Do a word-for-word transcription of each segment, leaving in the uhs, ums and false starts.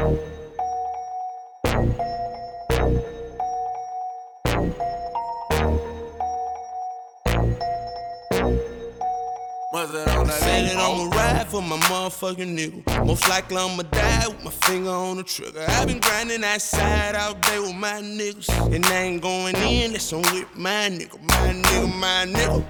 Said that I'ma ride for my motherfucking nigga. Most likely I'ma die with my finger on the trigger. I been grinding outside all day with my niggas, and I ain't going in, that's on with my nigga. My nigga, my nigga.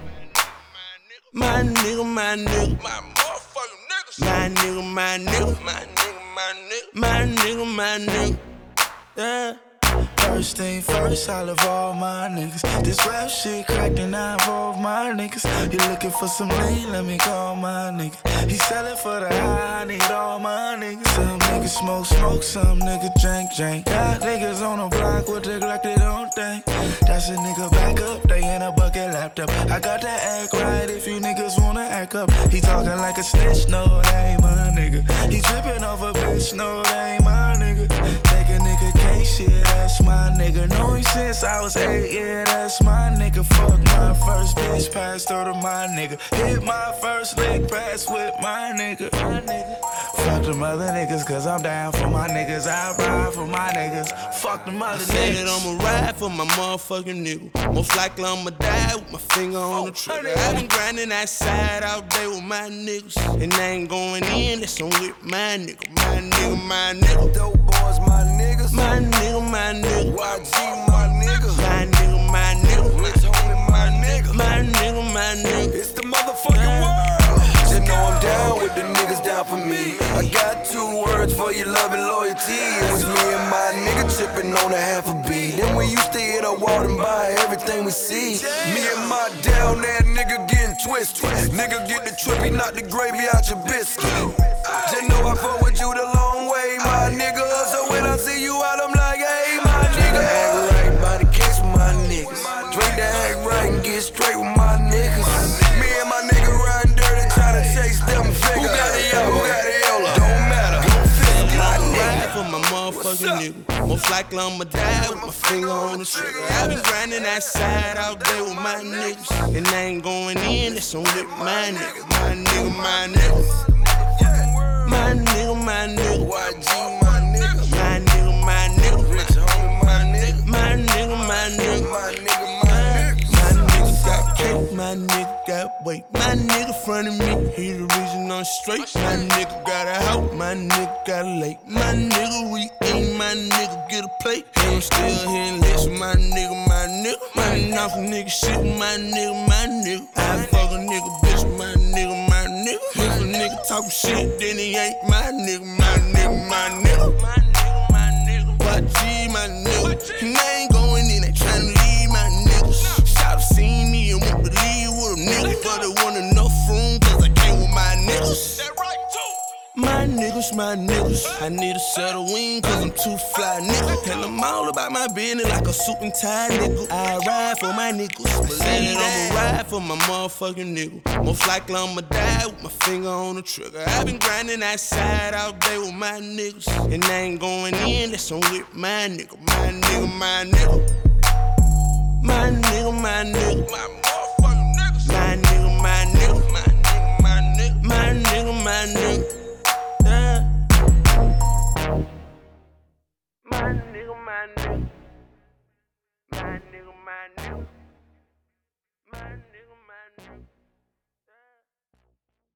My nigga, my nigga. My motherfucking niggas. My nigga, my nigga. My nigga, my nigga. My nigga, my nigga. Yeah. First thing first, I love all my niggas. This rap shit cracked and I involve my niggas. You looking for some lean, let me call my nigga. He sellin' for the high, I need all my niggas. Some niggas smoke, smoke, some niggas drink, drink. Got niggas on the block with the Glock, they don't think. That's a nigga back up, they in a bucket laptop. I got to act right if you niggas wanna act up. He talking like a snitch, no, that ain't my nigga. He trippin' off a bitch, no, that ain't my nigga. Take a nigga case, yeah, that's my nigga. Know him since I was eight, yeah, that's my nigga. Fuck my first bitch, passed her to my nigga. Hit my first lick, pass with my nigga. My nigga. Fuck them other niggas, cause I'm down for my niggas. I ride for my niggas. Fuck them other I said niggas. that I'ma ride for my motherfucking nigga. Most likely I'ma die with my finger on the trigger. I been grinding outside all day with my niggas, and I ain't going in, that's on with my nigga. My nigga, my nigga. Dope boys, my niggas. My nigga, my nigga. Y G, my nigga. My nigga, my nigga. Rich homie, my nigga. My nigga, my nigga. It's the motherfucking world. Just know I'm down with the niggas down for me. I got two words for your love and loyalty. It was me and my nigga tripping on a half a beat. Then we used to hit a wall and buy everything we see. Me and my down there nigga getting twisted. Nigga get the trippy, knock the gravy out your biscuit. Just know I fuck with you the long way, my nigga. So when I see you out, I'm like, hey, my nigga. Act right by the case with my niggas. Drink the act right and get straight with my niggas. Me and my nigga riding dirty, trying to chase them figures. Who got the yellow? Who got the yellow? Don't matter. I ride for my motherfucking nigga. Most likely I'ma die with my finger on the trigger. I been grinding outside all day with my niggas, and I ain't going in, that's on with my nigga. My nigga, my nigga. My nigga, my nigga. Y G, my nigga. My nigga, my nigga. Rich homie, my nigga. My nigga, my nigga. My nigga, my nigga. My nigga got cake, my nigga got weight. My nigga front of me, he the reason I'm straight. My nigga got a house, my nigga got a lake. My nigga, we eat, my nigga get a plate. And I'm still hitting licks with my nigga, my nigga. My knock a nigga shit with my nigga, my nigga. I fuck a nigga bitch with my nigga, my nigga. If a nigga talk shit, then he ain't my nigga, my nigga, my nigga. My nigga, my nigga. Y G, my nigga. And I ain't going in, they tryna leave my niggas. Should've seen me and won't believe with a nigga, but they want enough room cause I came with my niggas. My niggas, my niggas. I need a set of wings cause I'm too fly, nigga. And I'm all about my business like a suit and tie, nigga. I ride for my niggas. Believe that I'ma ride for my motherfucking nigga. Most likely I'ma die with my finger on the trigger. I been grinding outside all day with my niggas, and I ain't going in, that's on with my nigga. My nigga, my nigga. My nigga, my nigga. My